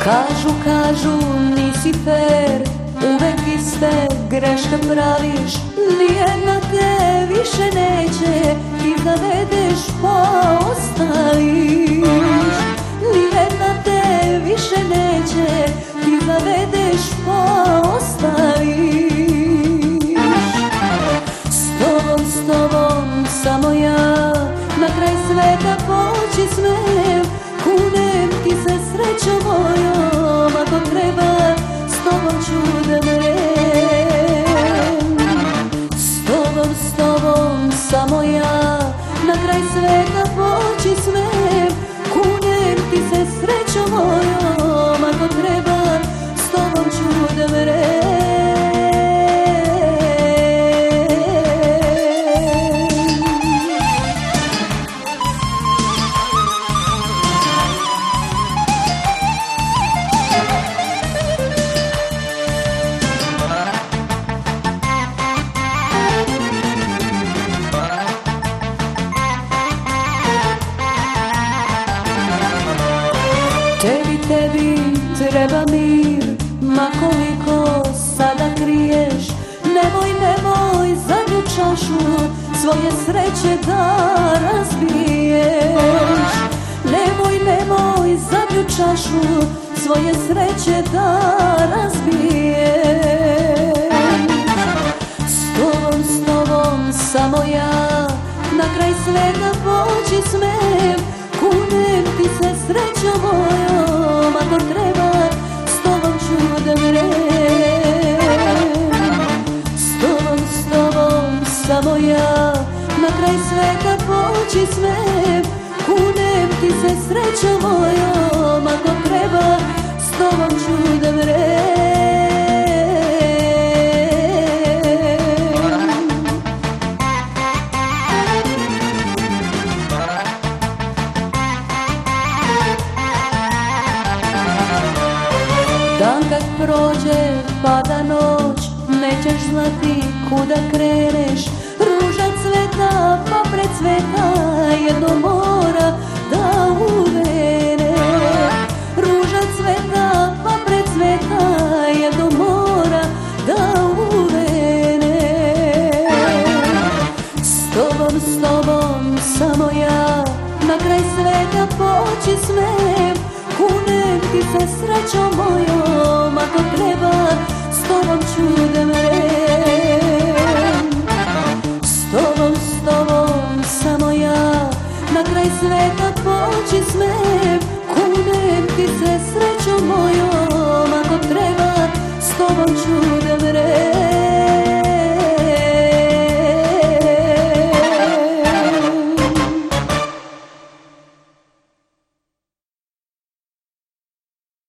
Kažu, nisi fer, uvek iste greške praviš. Nijedna te više neće, ti zavedeš pa ostaviš. Nijedna te više neće, ti zavedeš pa ostaviš. S tobom, samo ja, na kraj sveta poći smem. Kunem ti se srećo mojom, ako treba s tobom ću da mrem. S tobom, samo ja, na kraj sveta poći smem. Kunem ti se srećo mojom, ako treba s tobom ću da mrem. Tebi treba mir, ma koliko sada kriješ. Nemoj zadnju čašu svoje sreće da razbiješ. Nemoj zadnju čašu svoje sreće da razbiješ. S tobom, samo ja, na kraj sveta poći smem. Kunem ti se srećo mojom, ako treba s tobom ću da mrem. S tobom, samo ja, na kraj sveta poći smem. Kunem ti se srećo mojom, ako treba s tobom ću da mrem. Dan kad prođe, pada noć, nećeš znati kuda kreneš. Ruža cveta, pa precveta, jedno mora da uvene. Ruža cveta, pa precveta, jedno mora da uvene. S tobom, samo ja, na kraj sveta poći smem. Kunem ti se srećo mojom, ako treba s tobom ću da mrem. S tobom, samo ja, na kraj sveta poći smem. Kunem ti se srećo mojom, ako treba